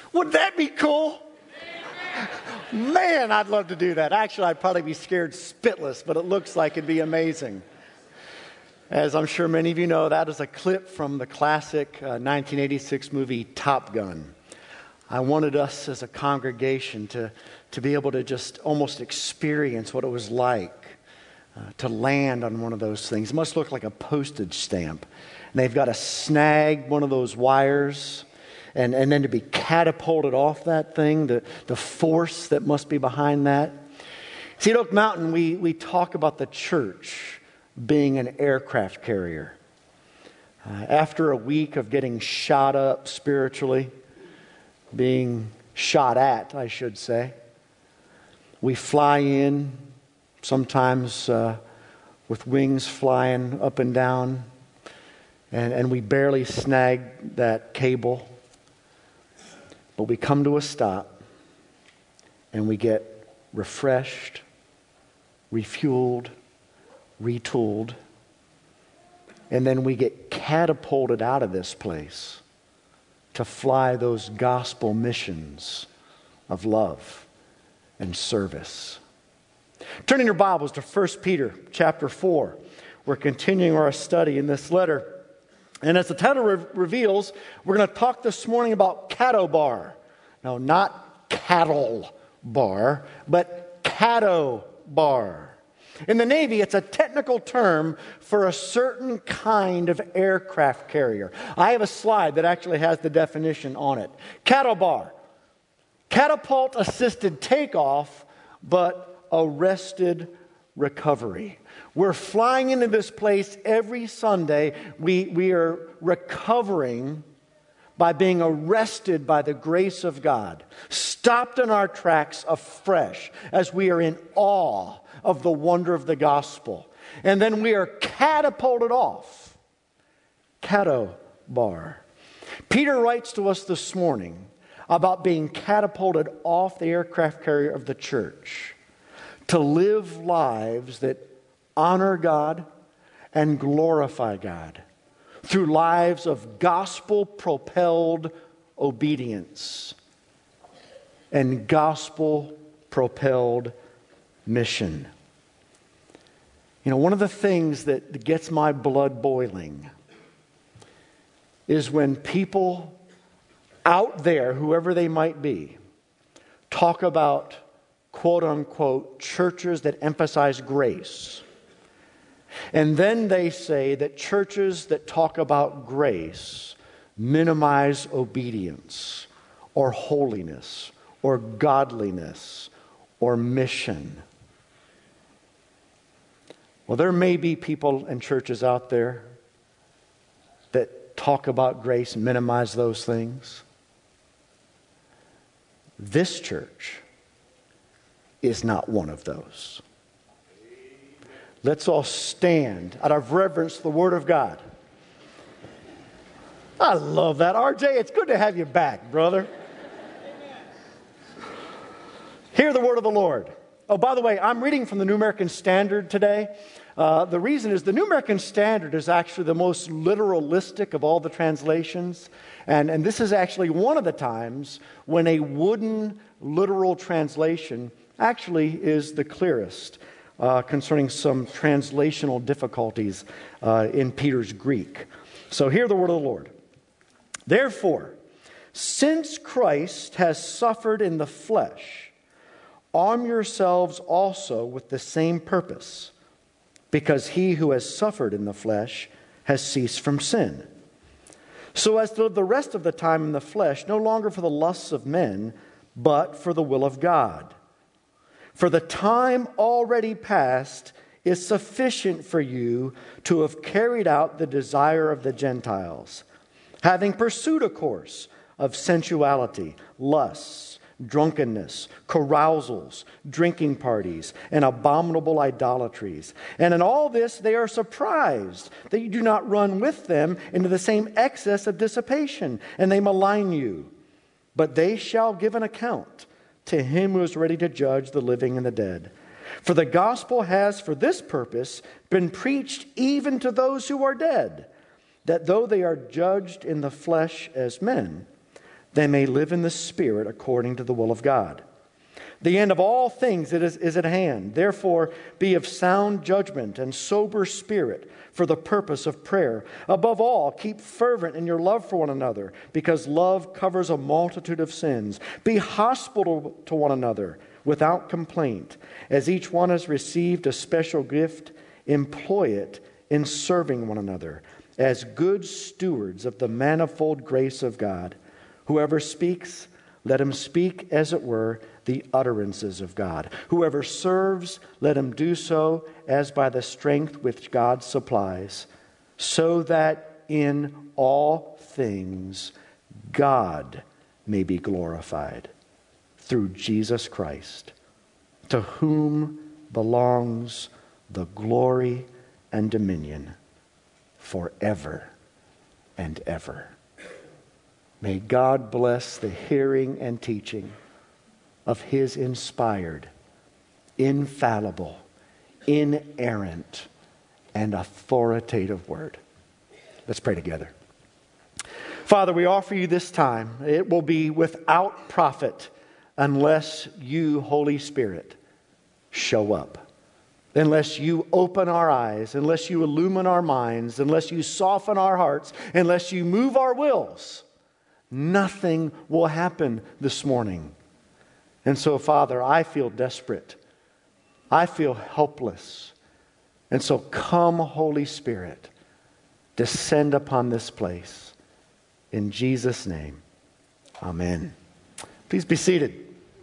Would that be cool? Man, I'd love to do that. Actually, I'd probably be scared spitless, but it looks like it'd be amazing. As I'm sure many of you know, that is a clip from the classic 1986 movie Top Gun. I wanted us as a congregation to be able to just almost experience what it was like to land on one of those things. It must look like a postage stamp. And they've got to snag one of those wires and then to be catapulted off that thing, the force that must be behind that. See, at Oak Mountain, we talk about the church being an aircraft carrier. After a week of getting shot up spiritually, being shot at, I should say, we fly in, sometimes with wings flying up and down, and we barely snag that cable. But we come to a stop, and we get refreshed, refueled, retooled, and then we get catapulted out of this place to fly those gospel missions of love and service. Turning your Bibles to 1 Peter chapter 4. We're continuing our study in this letter. And as the title reveals, we're going to talk this morning about catto bar. No, not cattle bar, but catto bar. In the Navy, it's a technical term for a certain kind of aircraft carrier. I have a slide that actually has the definition on it. Catto bar. Catapult-assisted takeoff, but arrested recovery. We're flying into this place every Sunday. We are recovering by being arrested by the grace of God, stopped in our tracks afresh as we are in awe of the wonder of the gospel. And then we are catapulted off. Catto bar. Peter writes to us this morning about being catapulted off the aircraft carrier of the church to live lives that honor God and glorify God through lives of gospel-propelled obedience and gospel-propelled mission. You know, one of the things that gets my blood boiling is when people out there, whoever they might be, talk about quote-unquote churches that emphasize grace. And then they say that churches that talk about grace minimize obedience or holiness or godliness or mission. Well, there may be people and churches out there that talk about grace and minimize those things. This church is not one of those. Let's all stand out of reverence to the Word of God. I love that. RJ, it's good to have you back, brother. Hear the word of the Lord. Oh, by the way, I'm reading from the New American Standard today. The reason is the New American Standard is actually the most literalistic of all the translations. And this is actually one of the times when a wooden literal translation actually is the clearest. Concerning some translational difficulties in Peter's Greek. So hear the word of the Lord. Therefore, since Christ has suffered in the flesh, arm yourselves also with the same purpose, because he who has suffered in the flesh has ceased from sin, so as to live the rest of the time in the flesh, no longer for the lusts of men, but for the will of God. For the time already past is sufficient for you to have carried out the desire of the Gentiles, having pursued a course of sensuality, lusts, drunkenness, carousals, drinking parties, and abominable idolatries. And in all this they are surprised that you do not run with them into the same excess of dissipation, and they malign you. But they shall give an account to him who is ready to judge the living and the dead. For the gospel has for this purpose been preached even to those who are dead, that though they are judged in the flesh as men, they may live in the Spirit according to the will of God. The end of all things is at hand. Therefore, be of sound judgment and sober spirit for the purpose of prayer. Above all, keep fervent in your love for one another, because love covers a multitude of sins. Be hospitable to one another without complaint. As each one has received a special gift, employ it in serving one another as good stewards of the manifold grace of God. Whoever speaks, let him speak, as it were, the utterances of God. Whoever serves, let him do so as by the strength which God supplies, so that in all things God may be glorified through Jesus Christ, to whom belongs the glory and dominion forever and ever. May God bless the hearing and teaching of His inspired, infallible, inerrant, and authoritative word. Let's pray together. Father, we offer you this time. It will be without profit unless you, Holy Spirit, show up. Unless you open our eyes, unless you illumine our minds, unless you soften our hearts, unless you move our wills, nothing will happen this morning. And so, Father, I feel desperate. I feel helpless. And so come, Holy Spirit, descend upon this place. In Jesus' name, amen. Please be seated.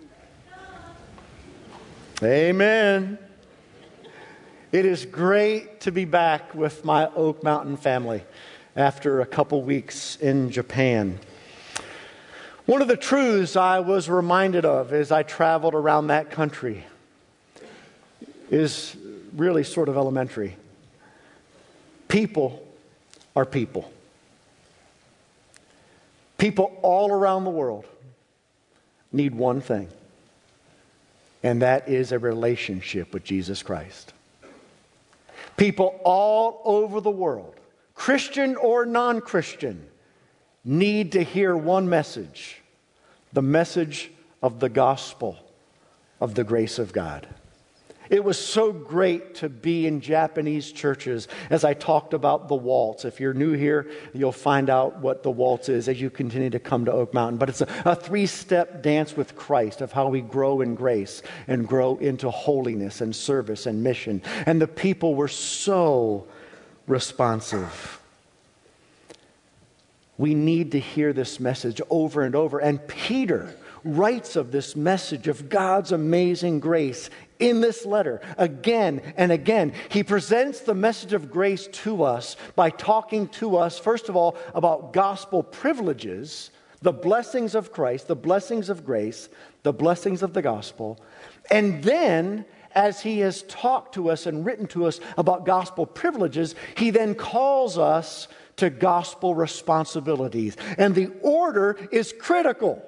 Amen. It is great to be back with my Oak Mountain family after a couple weeks in Japan. One of the truths I was reminded of as I traveled around that country is really sort of elementary. People are people. People all around the world need one thing, and that is a relationship with Jesus Christ. People all over the world, Christian or non-Christian, need to hear one message, the message of the gospel of the grace of God. It was so great to be in Japanese churches as I talked about the waltz. If you're new here, you'll find out what the waltz is as you continue to come to Oak Mountain. But it's a three-step dance with Christ of how we grow in grace and grow into holiness and service and mission. And the people were so responsive. We need to hear this message over and over. And Peter writes of this message of God's amazing grace in this letter again and again. He presents the message of grace to us by talking to us, first of all, about gospel privileges, the blessings of Christ, the blessings of grace, the blessings of the gospel. And then, as he has talked to us and written to us about gospel privileges, he then calls us to gospel responsibilities. And the order is critical.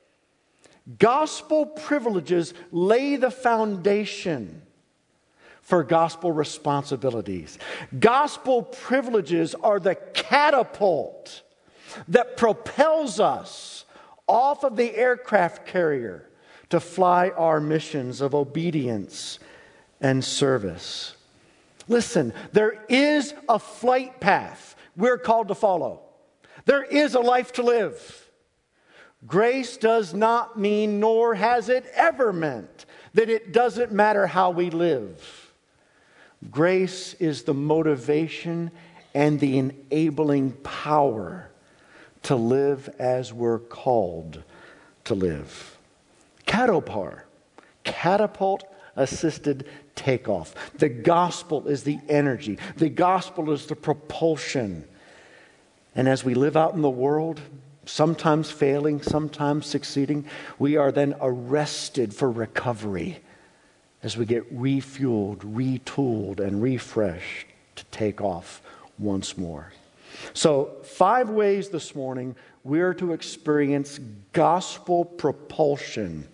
Gospel privileges lay the foundation for gospel responsibilities. Gospel privileges are the catapult that propels us off of the aircraft carrier to fly our missions of obedience and service. Listen, there is a flight path we're called to follow. There is a life to live. Grace does not mean, nor has it ever meant, that it doesn't matter how we live. Grace is the motivation and the enabling power to live as we're called to live. Catopar, catapult assisted takeoff. The gospel is the energy. The gospel is the propulsion. And as we live out in the world, sometimes failing, sometimes succeeding, we are then arrested for recovery as we get refueled, retooled, and refreshed to take off once more. So, 5 ways this morning we're to experience gospel propulsion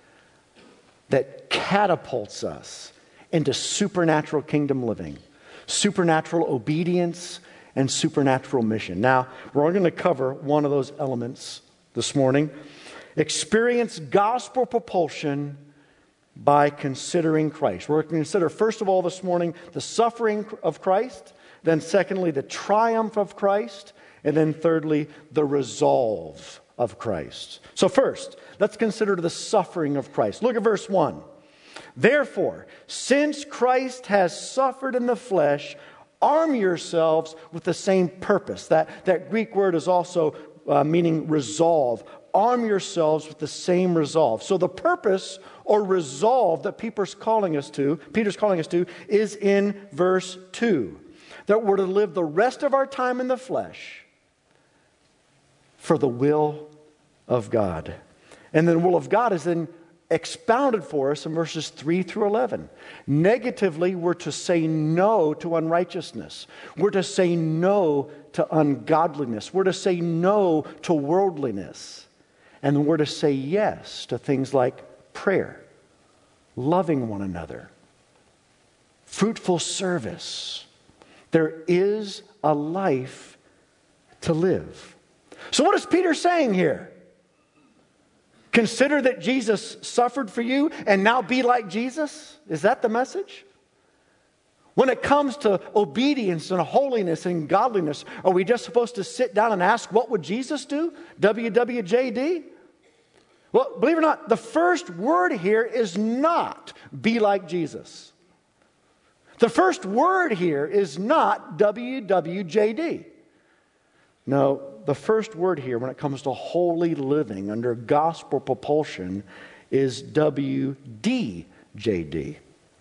that catapults us into supernatural kingdom living, supernatural obedience, and supernatural mission. Now, we're going to cover one of those elements this morning. Experience gospel propulsion by considering Christ. We're going to consider, first of all, this morning, the suffering of Christ. Then secondly, the triumph of Christ. And then thirdly, the resolve of Christ. So first, let's consider the suffering of Christ. Look at verse 1. Therefore, since Christ has suffered in the flesh, arm yourselves with the same purpose. That Greek word is also meaning resolve. Arm yourselves with the same resolve. So the purpose or resolve that Peter's calling us to is in verse 2. That we're to live the rest of our time in the flesh for the will of God. And the will of God is then expounded for us in verses 3 through 11. Negatively, we're to say no to unrighteousness. We're to say no to ungodliness. We're to say no to worldliness. And we're to say yes to things like prayer, loving one another, fruitful service. There is a life to live. So what is Peter saying here? Consider that Jesus suffered for you and now be like Jesus? Is that the message? When it comes to obedience and holiness and godliness, are we just supposed to sit down and ask, what would Jesus do? WWJD? Well, believe it or not, the first word here is not be like Jesus. The first word here is not WWJD. No, the first word here when it comes to holy living under gospel propulsion is WDJD.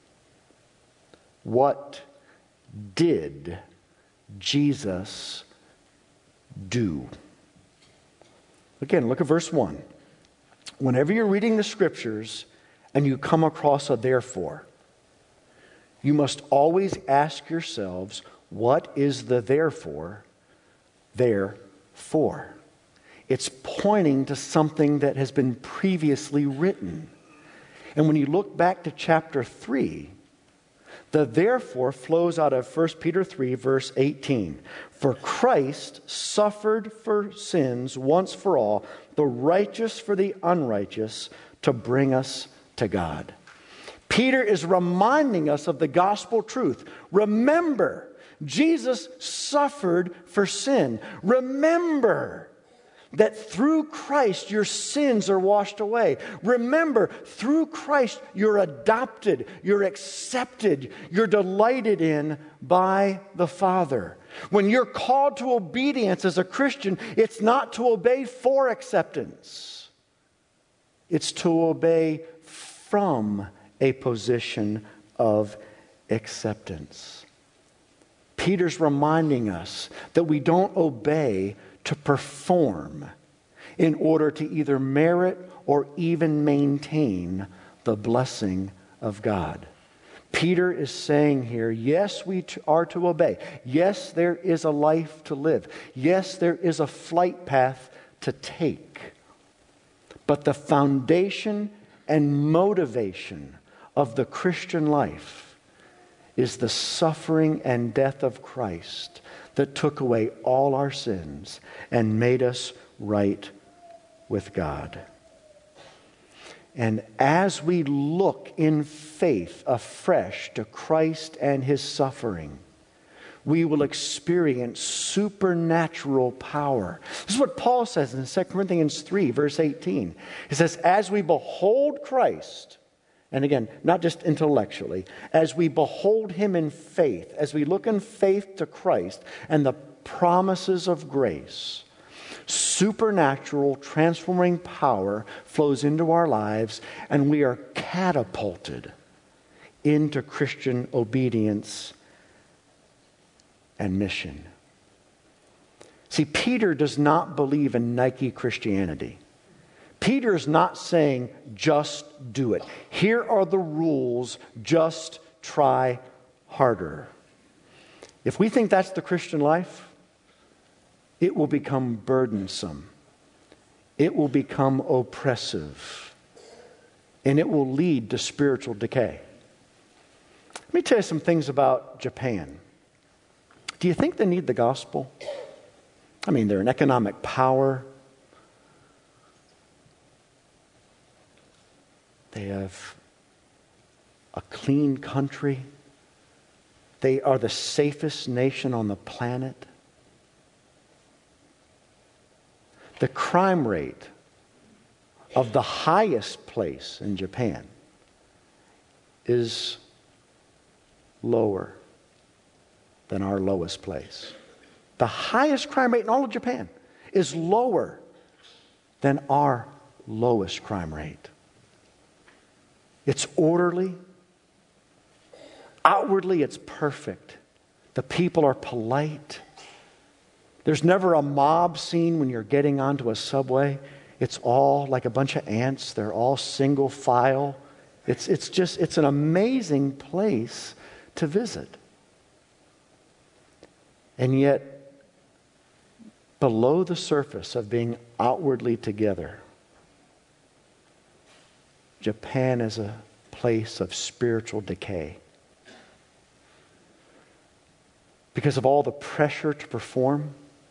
What did Jesus do? Again, look at verse 1. Whenever you're reading the scriptures and you come across a therefore, you must always ask yourselves, what is the therefore there for? It's pointing to something that has been previously written. And when you look back to chapter 3, the therefore flows out of 1 Peter 3, verse 18. For Christ suffered for sins once for all, the righteous for the unrighteous, to bring us to God. Peter is reminding us of the gospel truth. Remember, Jesus suffered for sin. Remember that through Christ your sins are washed away. Remember, through Christ you're adopted, you're accepted, you're delighted in by the Father. When you're called to obedience as a Christian, it's not to obey for acceptance. It's to obey from a position of acceptance. Peter's reminding us that we don't obey to perform in order to either merit or even maintain the blessing of God. Peter is saying here, yes, we are to obey. Yes, there is a life to live. Yes, there is a flight path to take. But the foundation and motivation of the Christian life is the suffering and death of Christ that took away all our sins and made us right with God. And as we look in faith afresh to Christ and His suffering, we will experience supernatural power. This is what Paul says in 2 Corinthians 3, verse 18. He says, as we behold Christ, and again, not just intellectually, as we behold Him in faith, as we look in faith to Christ and the promises of grace, supernatural transforming power flows into our lives, and we are catapulted into Christian obedience and mission. See, Peter does not believe in Nike Christianity. Peter's not saying, just do it. Here are the rules, just try harder. If we think that's the Christian life, it will become burdensome. It will become oppressive. And it will lead to spiritual decay. Let me tell you some things about Japan. Do you think they need the gospel? I mean, they're an economic power. They have a clean country. They are the safest nation on the planet. The crime rate of the highest place in Japan is lower than our lowest place. The highest crime rate in all of Japan is lower than our lowest crime rate. It's orderly. Outwardly, it's perfect. The people are polite. There's never a mob scene when you're getting onto a subway. It's all like a bunch of ants. They're all single file. It's an amazing place to visit. And yet, below the surface of being outwardly together, Japan is a place of spiritual decay. Because of all the pressure to perform,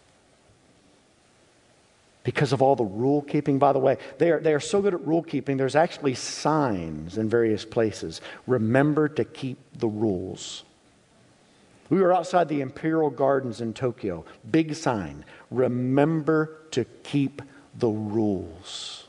because of all the rule keeping. By the way, they are so good at rule keeping, there's actually signs in various places. Remember to keep the rules. We were outside the Imperial Gardens in Tokyo. Big sign. Remember to keep the rules.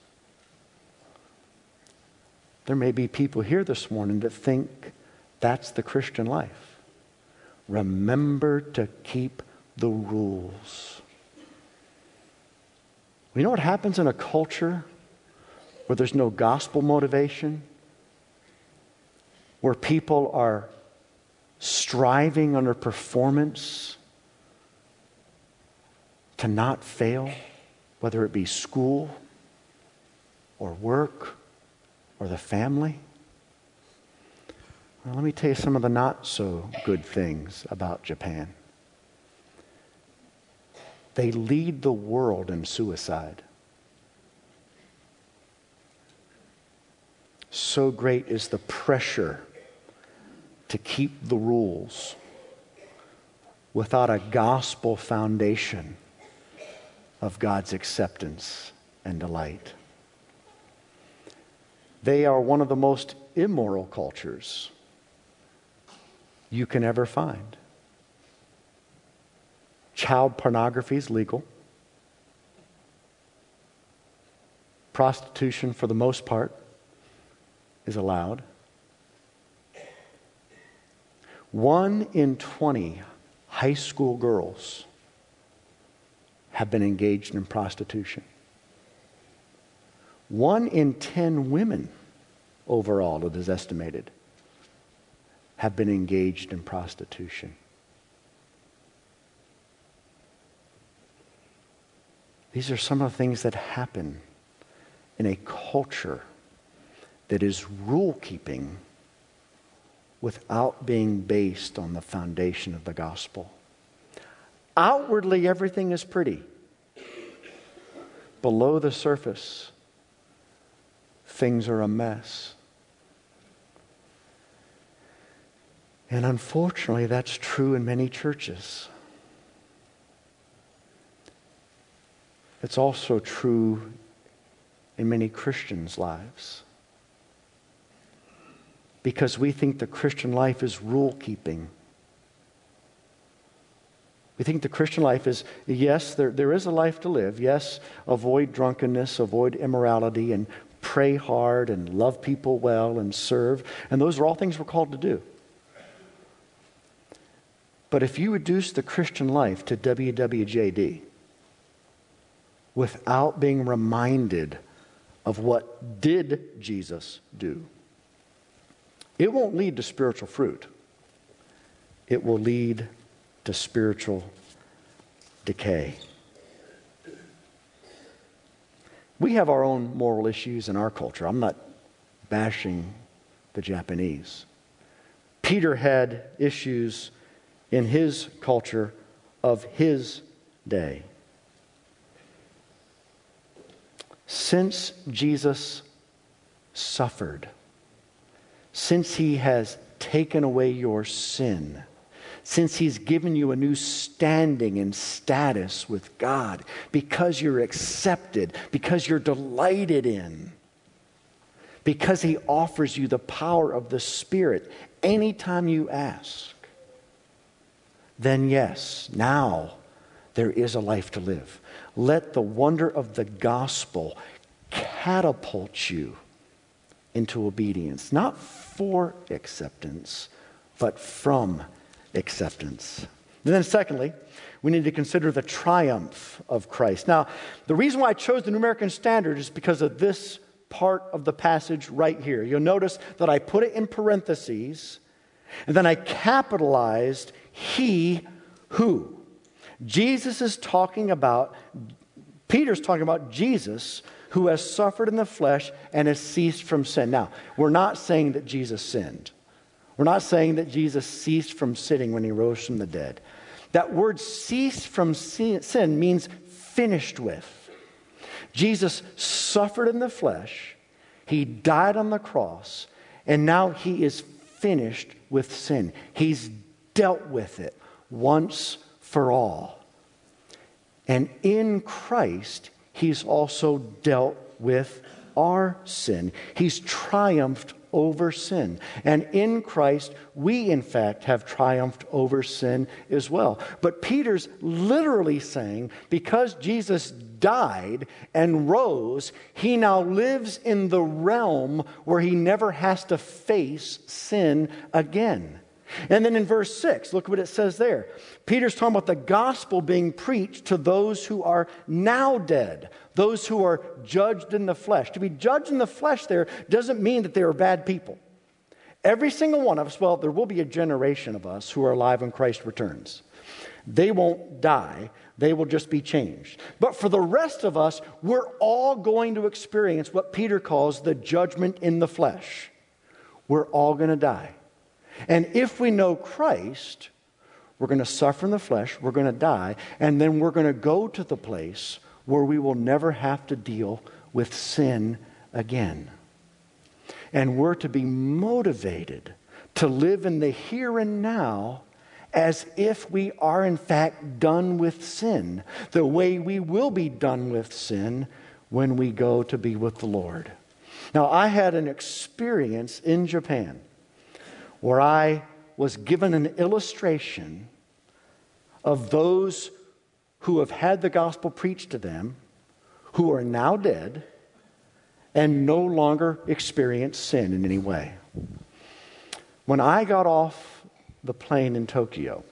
There may be people here this morning that think that's the Christian life. Remember to keep the rules. You know what happens in a culture where there's no gospel motivation? Where people are striving under performance to not fail, whether it be school or work or the family? Well, let me tell you some of the not so good things about Japan. They lead the world in suicide. So great is the pressure to keep the rules without a gospel foundation of God's acceptance and delight. They are one of the most immoral cultures you can ever find. Child pornography is legal. Prostitution, for the most part, is allowed. 1 in 20 high school girls have been engaged in prostitution. 1 in 10 women overall, it is estimated, have been engaged in prostitution. These are some of the things that happen in a culture that is rule-keeping without being based on the foundation of the gospel. Outwardly, everything is pretty. Below the surface, things are a mess. And unfortunately, that's true in many churches. It's also true in many Christians' lives. Because we think the Christian life is rule-keeping. We think the Christian life is, yes, there is a life to live. Yes, avoid drunkenness, avoid immorality, and pray hard, and love people well, and serve. And those are all things we're called to do. But if you reduce the Christian life to WWJD, without being reminded of what did Jesus do, it won't lead to spiritual fruit. It will lead to spiritual decay. We have our own moral issues in our culture. I'm not bashing the Japanese. Peter had issues in his culture of his day. Since Jesus suffered, since he has taken away your sin, since he's given you a new standing and status with God, because you're accepted, because you're delighted in, because he offers you the power of the Spirit anytime you ask, then yes, now there is a life to live. Let the wonder of the gospel catapult you into obedience, not for acceptance, but from acceptance. And then secondly, we need to consider the triumph of Christ. Now, the reason why I chose the New American Standard is because of this part of the passage right here. You'll notice that I put it in parentheses, and then I capitalized he who. Jesus is talking about, Peter's talking about Jesus who has suffered in the flesh and has ceased from sin. Now, we're not saying that Jesus sinned. We're not saying that Jesus ceased from sinning when he rose from the dead. That word cease from sin means finished with. Jesus suffered in the flesh, he died on the cross, and now he is finished with sin. He's dealt with it once for all. And in Christ, he's also dealt with our sin. He's triumphed over sin. And in Christ, we in fact have triumphed over sin as well. But Peter's literally saying, because Jesus died and rose, he now lives in the realm where he never has to face sin again. And then in verse 6, look what it says there. Peter's talking about the gospel being preached to those who are now dead, those who are judged in the flesh. To be judged in the flesh there doesn't mean that they are bad people. Every single one of us, well, there will be a generation of us who are alive when Christ returns. They won't die. They will just be changed. But for the rest of us, we're all going to experience what Peter calls the judgment in the flesh. We're all going to die. And if we know Christ, we're going to suffer in the flesh, we're going to die, and then we're going to go to the place where we will never have to deal with sin again. And we're to be motivated to live in the here and now as if we are in fact done with sin, the way we will be done with sin when we go to be with the Lord. Now, I had an experience in Japan where I was given an illustration of those who have had the gospel preached to them, who are now dead, and no longer experience sin in any way. When I got off the plane in Tokyo,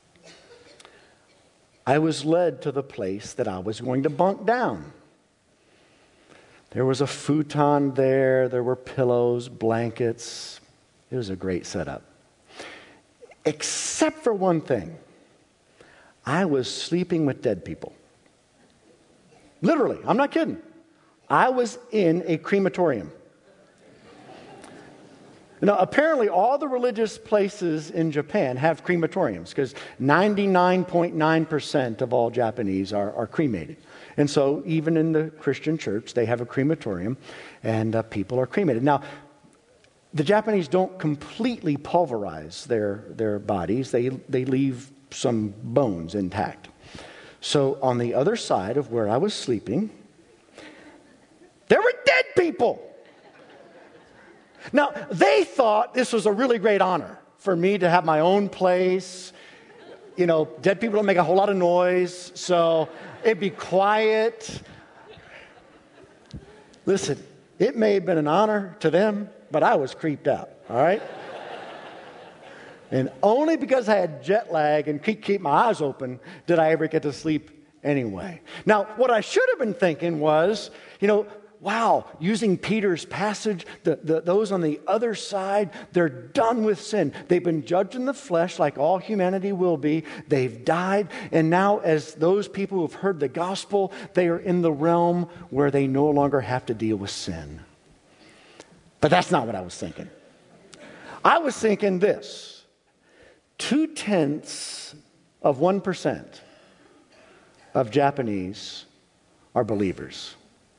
I was led to the place that I was going to bunk down. There was a futon there, there were pillows, blankets. It was a great setup. Except for one thing. I was sleeping with dead people. Literally, I'm not kidding. I was in a crematorium. Now, apparently all the religious places in Japan have crematoriums because 99.9% of all Japanese are cremated. And so even in the Christian church, they have a crematorium and people are cremated. Now, the Japanese don't completely pulverize their bodies. They leave some bones intact. So on the other side of where I was sleeping, there were dead people. Now, they thought this was a really great honor for me to have my own place. You know, dead people don't make a whole lot of noise, so it'd be quiet. Listen, it may have been an honor to them, but I was creeped out, all right? And only because I had jet lag and keep my eyes open did I ever get to sleep anyway. Now, what I should have been thinking was, wow, using Peter's passage, those on the other side, they're done with sin. They've been judged in the flesh like all humanity will be. They've died. And now as those people who have heard the gospel, they are in the realm where they no longer have to deal with sin. But that's not what I was thinking. I was thinking this: 0.2% of Japanese are believers.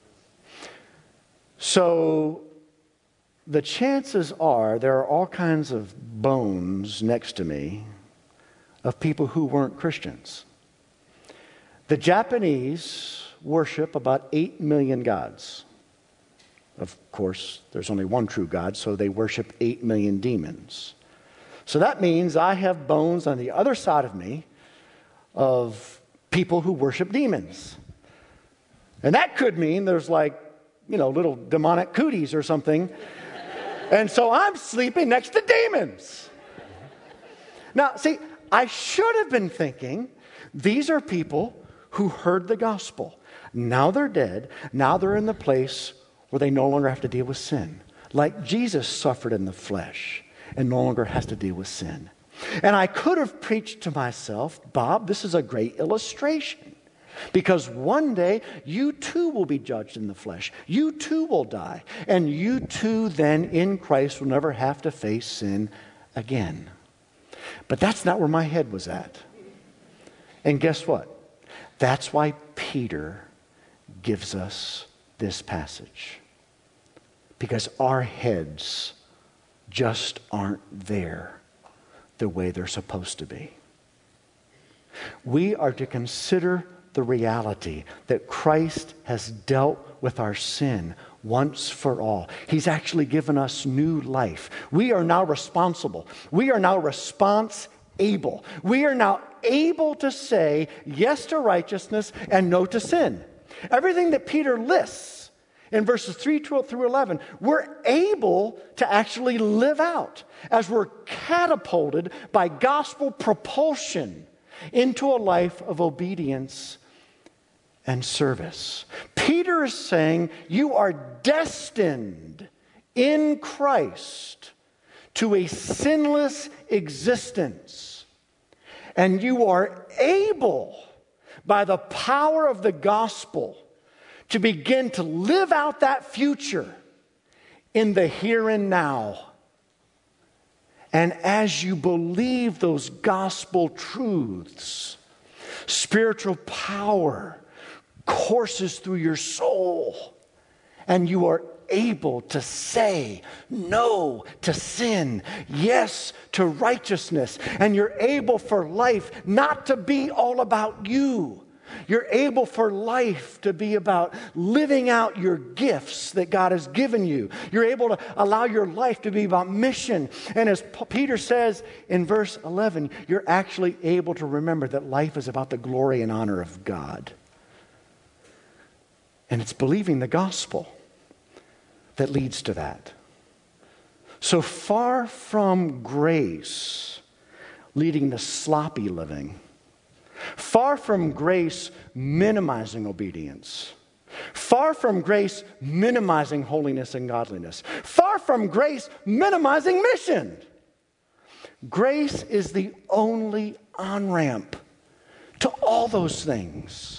So the chances are there are all kinds of bones next to me of people who weren't Christians. The Japanese worship about 8 million gods. Of course, there's only one true God, so they worship 8 million demons. So that means I have bones on the other side of me of people who worship demons. And that could mean there's little demonic cooties or something. And so I'm sleeping next to demons. Now, see, I should have been thinking, these are people who heard the gospel. Now they're dead. Now they're in the place where they no longer have to deal with sin. Like Jesus suffered in the flesh and no longer has to deal with sin. And I could have preached to myself, Bob, this is a great illustration. Because one day, you too will be judged in the flesh. You too will die. And you too then in Christ will never have to face sin again. But that's not where my head was at. And guess what? That's why Peter gives us this passage. Because our heads just aren't there the way they're supposed to be. We are to consider the reality that Christ has dealt with our sin once for all. He's actually given us new life. We are now responsible. We are now response-able. We are now able to say yes to righteousness and no to sin. Everything that Peter lists in verses 3 through 11, we're able to actually live out as we're catapulted by gospel propulsion into a life of obedience and service. Peter is saying you are destined in Christ to a sinless existence. And you are able, by the power of the gospel, to begin to live out that future in the here and now. And as you believe those gospel truths, spiritual power courses through your soul, and you are able to say no to sin, yes to righteousness, and you're able for life not to be all about you. You're able for life to be about living out your gifts that God has given you. You're able to allow your life to be about mission. And as Peter says in verse 11, you're actually able to remember that life is about the glory and honor of God. And it's believing the gospel that leads to that. So far from grace leading to sloppy living, far from grace minimizing obedience, far from grace minimizing holiness and godliness, far from grace minimizing mission, grace is the only on-ramp to all those things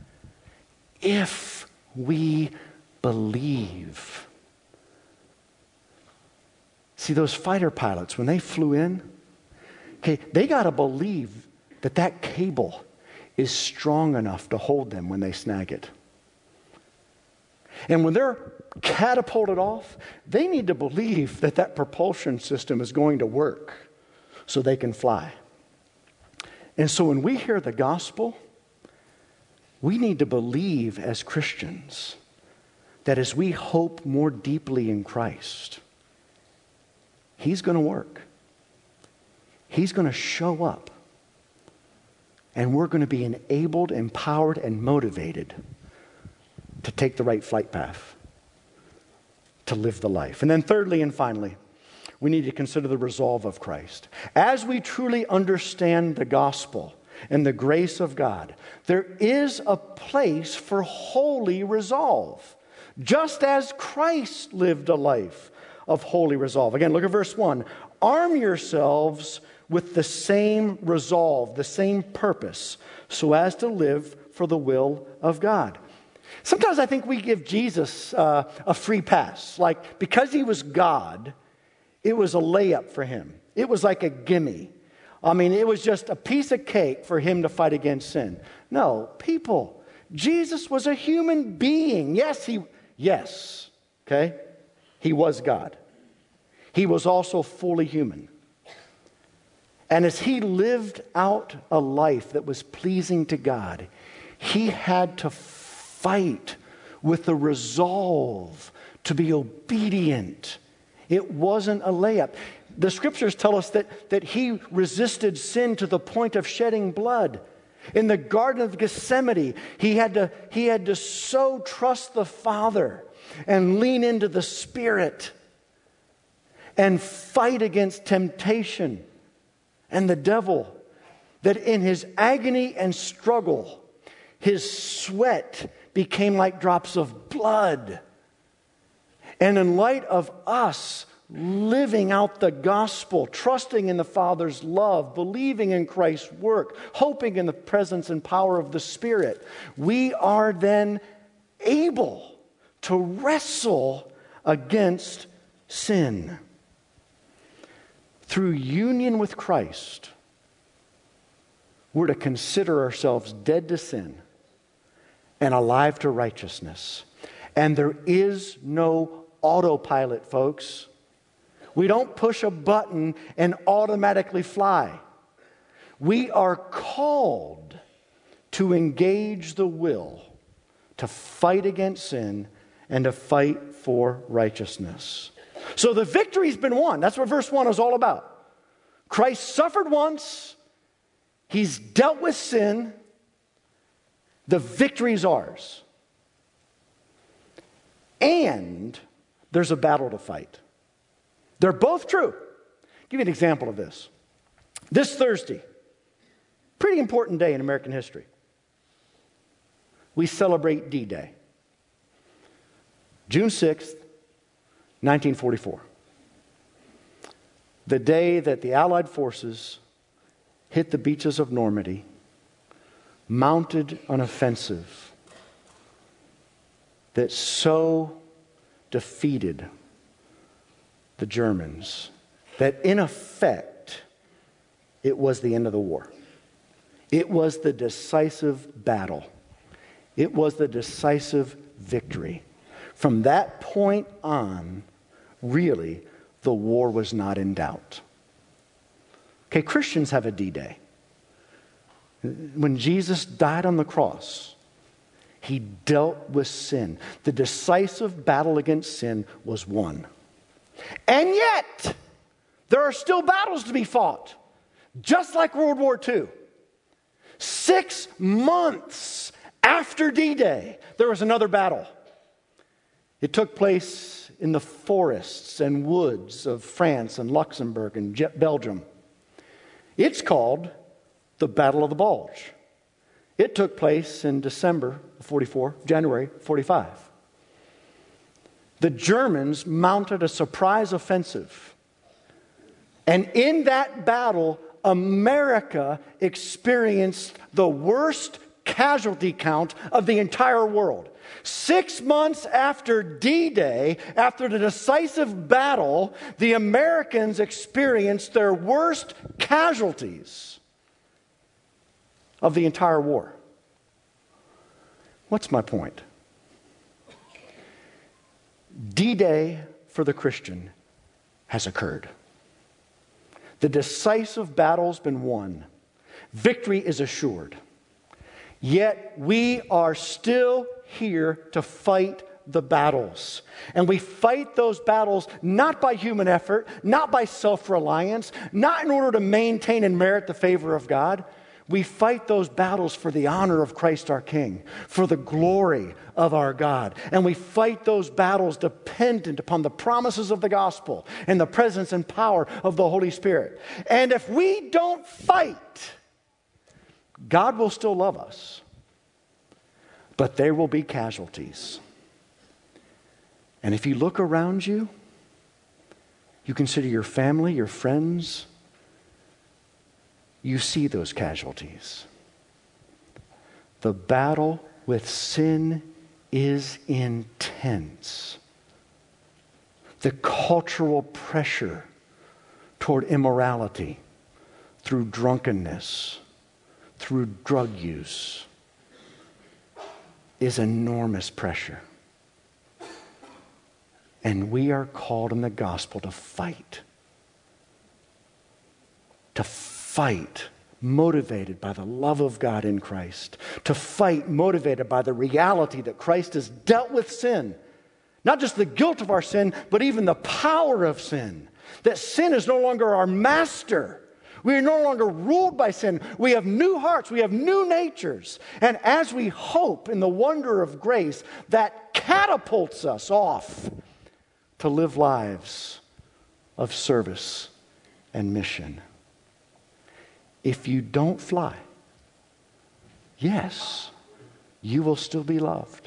if we believe. See, those fighter pilots, when they flew in, they got to believe that cable is strong enough to hold them when they snag it. And when they're catapulted off, they need to believe that propulsion system is going to work so they can fly. And so when we hear the gospel, we need to believe as Christians that as we hope more deeply in Christ, He's going to work. He's going to show up. And we're going to be enabled, empowered, and motivated to take the right flight path, to live the life. And then thirdly and finally, we need to consider the resolve of Christ. As we truly understand the gospel and the grace of God, there is a place for holy resolve, just as Christ lived a life of holy resolve. Again, look at verse 1. Arm yourselves with the same resolve, the same purpose, so as to live for the will of God. Sometimes I think we give Jesus a free pass. Like, because He was God, it was a layup for Him. It was like a gimme. I mean, it was just a piece of cake for Him to fight against sin. No, people, Jesus was a human being. Yes, okay? He was God. He was also fully human. And as He lived out a life that was pleasing to God, He had to fight with the resolve to be obedient. It wasn't a layup. The scriptures tell us that he resisted sin to the point of shedding blood. In the Garden of Gethsemane, he had to so trust the Father and lean into the Spirit and fight against temptation and the devil, that in his agony and struggle, his sweat became like drops of blood. And in light of us living out the gospel, trusting in the Father's love, believing in Christ's work, hoping in the presence and power of the Spirit, we are then able to wrestle against sin. Through union with Christ, we're to consider ourselves dead to sin and alive to righteousness. And there is no autopilot, folks. We don't push a button and automatically fly. We are called to engage the will, to fight against sin, and to fight for righteousness. So the victory's been won. That's what verse 1 is all about. Christ suffered once. He's dealt with sin. The victory's ours. And there's a battle to fight. They're both true. I'll give you an example of this. This Thursday, pretty important day in American history, we celebrate D-Day. June 6th, 1944. The day that the Allied forces hit the beaches of Normandy, mounted an offensive that so defeated the Germans that in effect it was the end of the war. It was the decisive battle. It was the decisive victory. From that point on, really, the war was not in doubt. Okay, Christians have a D-Day. When Jesus died on the cross, he dealt with sin. The decisive battle against sin was won. And yet, there are still battles to be fought, just like World War II. 6 months after D-Day, there was another battle. It took place in the forests and woods of France and Luxembourg and Belgium. It's called the Battle of the Bulge. It took place in December of 44, January 45. The Germans mounted a surprise offensive. And in that battle, America experienced the worst casualty count of the entire world. 6 months after D-Day, after the decisive battle, the Americans experienced their worst casualties of the entire war. What's my point? D-Day for the Christian has occurred. The decisive battle's been won. Victory is assured. Yet we are still here to fight the battles. And we fight those battles not by human effort, not by self-reliance, not in order to maintain and merit the favor of God. We fight those battles for the honor of Christ our King, for the glory of our God. And we fight those battles dependent upon the promises of the gospel and the presence and power of the Holy Spirit. And if we don't fight, God will still love us, but there will be casualties. And if you look around you, you consider your family, your friends, you see those casualties. The battle with sin is intense. The cultural pressure toward immorality through drunkenness, through drug use, is enormous pressure. And we are called in the gospel to fight. To fight motivated by the love of God in Christ. To fight motivated by the reality that Christ has dealt with sin Not just the guilt of our sin, but even the power of sin. That sin is no longer our master. We are no longer ruled by sin. We have new hearts. We have new natures. And as we hope in the wonder of grace, that catapults us off to live lives of service and mission. If you don't fly, yes, you will still be loved.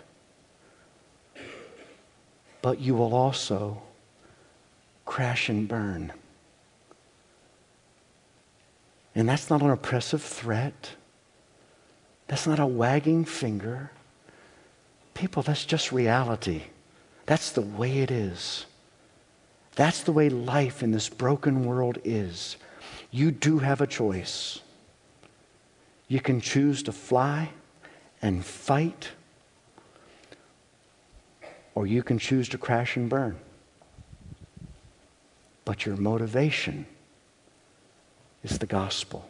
But you will also crash and burn. And that's not an oppressive threat. That's not a wagging finger. People, that's just reality. That's the way it is. That's the way life in this broken world is. You do have a choice. You can choose to fly and fight, or you can choose to crash and burn. But your motivation is the gospel.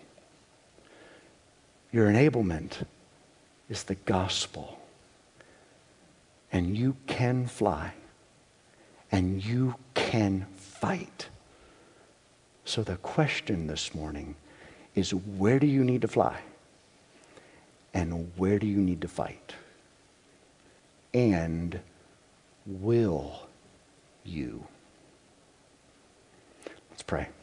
Your enablement is the gospel. And you can fly. And you can fight. So the question this morning is, where do you need to fly? And where do you need to fight? And will you? Let's pray.